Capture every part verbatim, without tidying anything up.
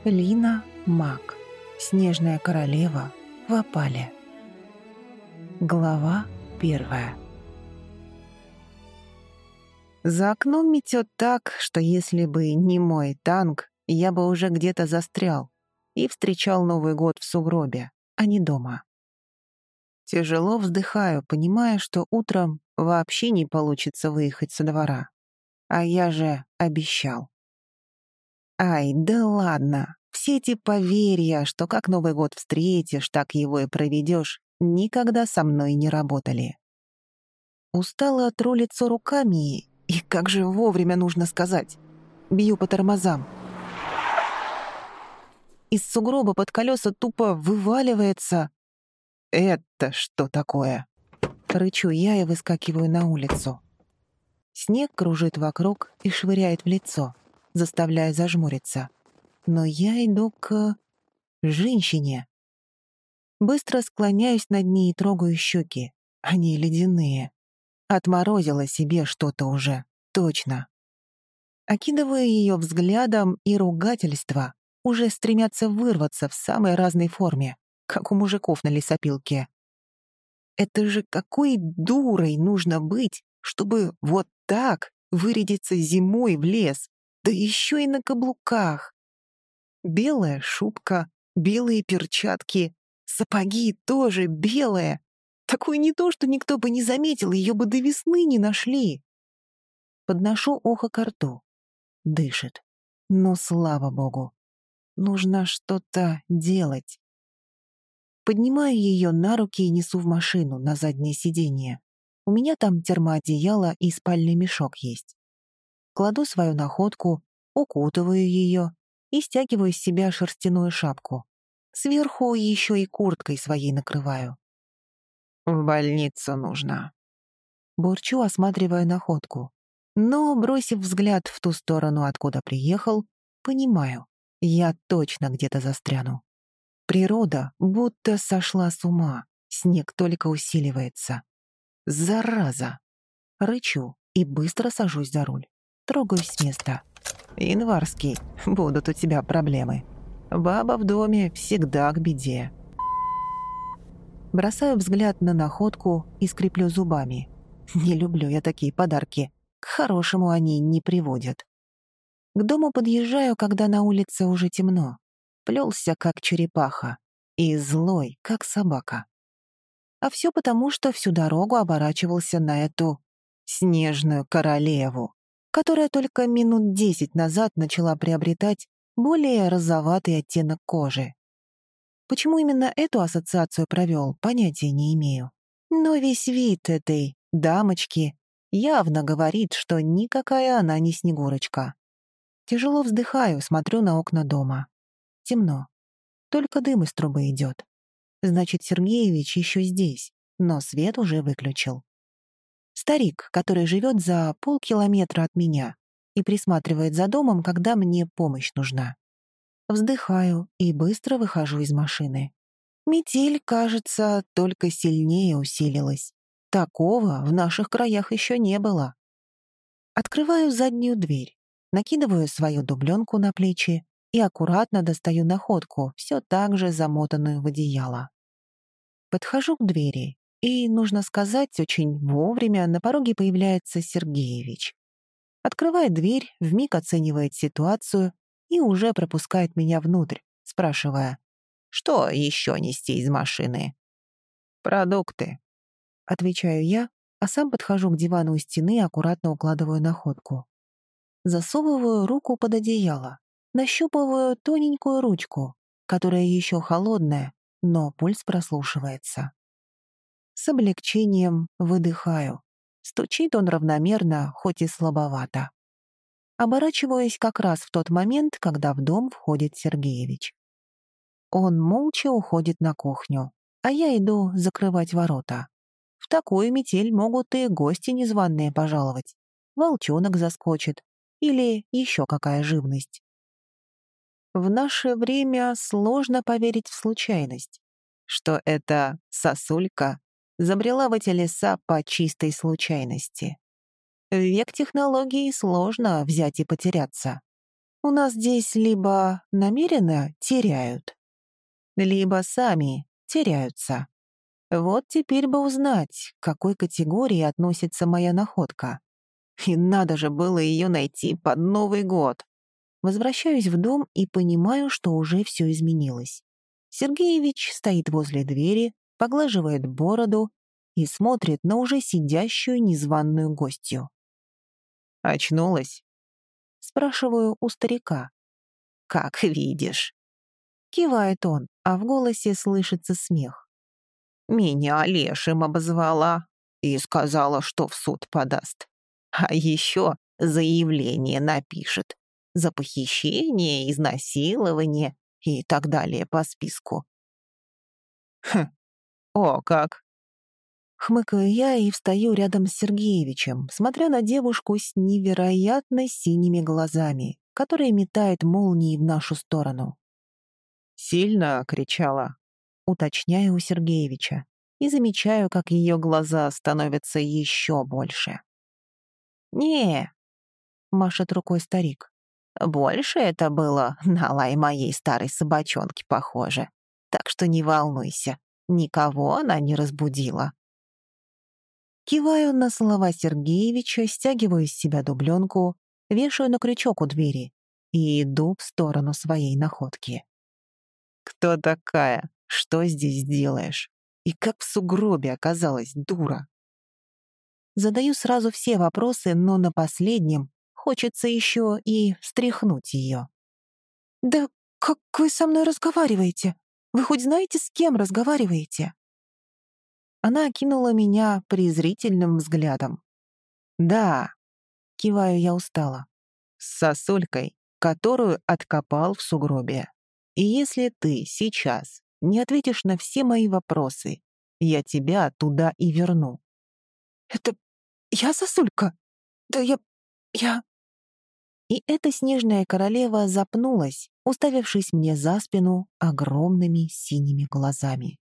Лина Мак. Снежная королева в опале. Глава первая. За окном метет так, что если бы не мой танк, я бы уже где-то застрял и встречал Новый год в сугробе, а не дома. Тяжело вздыхаю, понимая, что утром вообще не получится выехать со двора. А я же обещал. Ай, да ладно. Все эти поверья, что как Новый год встретишь, так его и проведешь, никогда со мной не работали. Устала тру лицо руками, и как же вовремя нужно сказать. Бью по тормозам. Из сугроба под колеса тупо вываливается... Это что такое? Рычу я и выскакиваю на улицу. Снег кружит вокруг и швыряет в лицо, заставляя зажмуриться. Но я иду к... женщине. Быстро склоняюсь над ней и трогаю щеки. Они ледяные. Отморозила себе что-то уже. Точно. Окидываю ее взглядом, и ругательства уже стремятся вырваться в самой разной форме, как у мужиков на лесопилке. Это же какой дурой нужно быть, чтобы вот так вырядиться зимой в лес, да еще и на каблуках. Белая шубка, белые перчатки, сапоги тоже белые. Такое не то, что никто бы не заметил, ее бы до весны не нашли. Подношу ухо ко рту. Дышит. Но слава богу. Нужно что-то делать. Поднимаю ее на руки и несу в машину, на заднее сиденье. У меня там термоодеяло и спальный мешок есть. Кладу свою находку, укутываю ее и стягиваю с себя шерстяную шапку. Сверху еще и курткой своей накрываю. «В больницу нужно». Бурчу, осматривая находку. Но, бросив взгляд в ту сторону, откуда приехал, понимаю, я точно где-то застряну. Природа будто сошла с ума, снег только усиливается. Зараза! Рычу и быстро сажусь за руль. Трогаюсь с места. «Январский, будут у тебя проблемы. Баба в доме всегда к беде». Бросаю взгляд на находку и скреплю зубами. Не люблю я такие подарки. К хорошему они не приводят. К дому подъезжаю, когда на улице уже темно. Плелся, как черепаха, и злой, как собака. А все потому, что всю дорогу оборачивался на эту снежную королеву, которая только минут десять назад начала приобретать более розоватый оттенок кожи. Почему именно эту ассоциацию провел, понятия не имею. Но весь вид этой дамочки явно говорит, что никакая она не Снегурочка. Тяжело вздыхаю, смотрю на окна дома. Темно. Только дым из трубы идет. Значит, Сергеевич еще здесь, но свет уже выключил. Старик, который живет за полкилометра от меня и присматривает за домом, когда мне помощь нужна. Вздыхаю и быстро выхожу из машины. Метель, кажется, только сильнее усилилась. Такого в наших краях еще не было. Открываю заднюю дверь, накидываю свою дубленку на плечи и аккуратно достаю находку, все так же замотанную в одеяло. Подхожу к двери, и, нужно сказать, очень вовремя на пороге появляется Сергеевич. Открывает дверь, вмиг оценивает ситуацию и уже пропускает меня внутрь, спрашивая, что еще нести из машины. «Продукты», — отвечаю я, а сам подхожу к дивану у стены и аккуратно укладываю находку. Засовываю руку под одеяло, нащупываю тоненькую ручку, которая еще холодная, но пульс прослушивается. С облегчением выдыхаю. Стучит он равномерно, хоть и слабовато. Оборачиваюсь как раз в тот момент, когда в дом входит Сергеевич. Он молча уходит на кухню, а я иду закрывать ворота. В такую метель могут и гости незваные пожаловать. Волчонок заскочит или еще какая живность. В наше время сложно поверить в случайность, что эта сосулька забрела в эти леса по чистой случайности. В век технологий сложно взять и потеряться. У нас здесь либо намеренно теряют, либо сами теряются. Вот теперь бы узнать, к какой категории относится моя находка. И надо же было ее найти под Новый год. Возвращаюсь в дом и понимаю, что уже все изменилось. Сергеевич стоит возле двери, поглаживает бороду и смотрит на уже сидящую незваную гостью. «Очнулась?» — спрашиваю у старика. «Как видишь». Кивает он, а в голосе слышится смех. «Меня лешим обозвала и сказала, что в суд подаст. А еще заявление напишет за похищение, изнасилование и так далее по списку». «Хм, о как!» Хмыкаю я и встаю рядом с Сергеевичем, смотря на девушку с невероятно синими глазами, которая метает молнии в нашу сторону. «Сильно кричала?» Уточняю у Сергеевича и замечаю, как ее глаза становятся еще больше. «Не», — машет рукой старик, — «больше это было на лай моей старой собачонки похоже, так что не волнуйся, никого она не разбудила». Киваю на слова Сергеевича, стягиваю с себя дубленку, вешаю на крючок у двери и иду в сторону своей находки. «Кто такая? Что здесь делаешь? И как в сугробе оказалась, дура?» Задаю сразу все вопросы, но на последнем хочется еще и встряхнуть ее. «Да как вы со мной разговариваете? Вы хоть знаете, с кем разговариваете?» Она окинула меня презрительным взглядом. «Да», — киваю я устало, — «с сосулькой, которую откопал в сугробе. И если ты сейчас не ответишь на все мои вопросы, я тебя туда и верну». «Это я сосулька? Да я... я...» И эта снежная королева запнулась, уставившись мне за спину огромными синими глазами.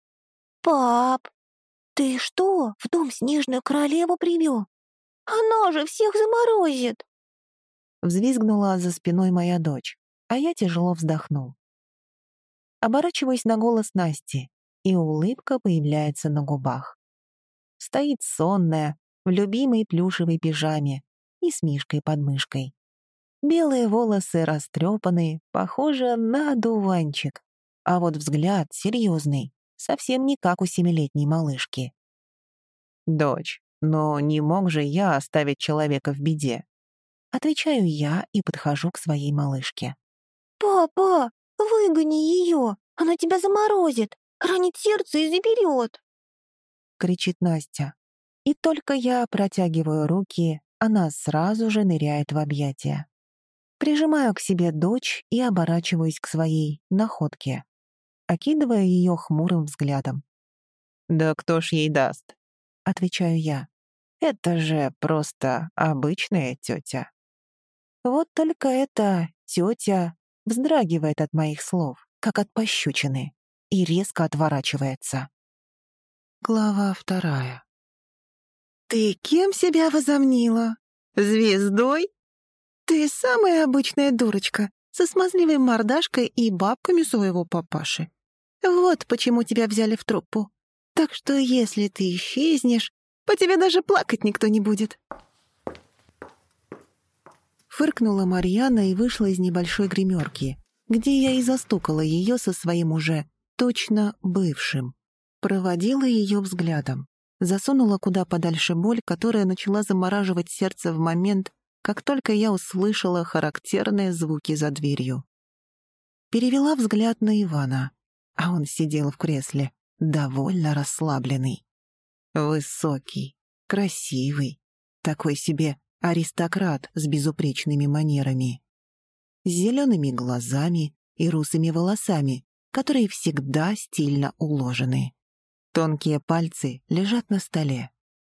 «Пап, ты что, в дом снежную королеву привел? Она же всех заморозит!» Взвизгнула за спиной моя дочь, а я тяжело вздохнул. Оборачиваюсь на голос Насти, и улыбка появляется на губах. Стоит сонная, в любимой плюшевой пижаме и с мишкой под мышкой. Белые волосы растрепаны, похожи на одуванчик, а вот взгляд серьезный, совсем не как у семилетней малышки. «Дочь, но не мог же я оставить человека в беде?» Отвечаю я и подхожу к своей малышке. «Папа, выгони ее! Она тебя заморозит, ранит сердце и заберет!» Кричит Настя. И только я протягиваю руки, она сразу же ныряет в объятия. Прижимаю к себе дочь и оборачиваюсь к своей находке, окидывая ее хмурым взглядом. «Да кто ж ей даст?» — отвечаю я. «Это же просто обычная тетя». Вот только эта тетя вздрагивает от моих слов, как от пощечины, и резко отворачивается. Глава вторая. «Ты кем себя возомнила? Звездой? Ты самая обычная дурочка, со смазливой мордашкой и бабками своего папаши. Вот почему тебя взяли в труппу. Так что если ты исчезнешь, по тебе даже плакать никто не будет». Фыркнула Марьяна и вышла из небольшой гримерки, где я и застукала ее со своим уже точно бывшим. Проводила ее взглядом, засунула куда подальше боль, которая начала замораживать сердце в момент, как только я услышала характерные звуки за дверью. Перевела взгляд на Ивана, а он сидел в кресле, довольно расслабленный. Высокий, красивый, такой себе аристократ с безупречными манерами, с зелеными глазами и русыми волосами, которые всегда стильно уложены. Тонкие пальцы лежат на столе,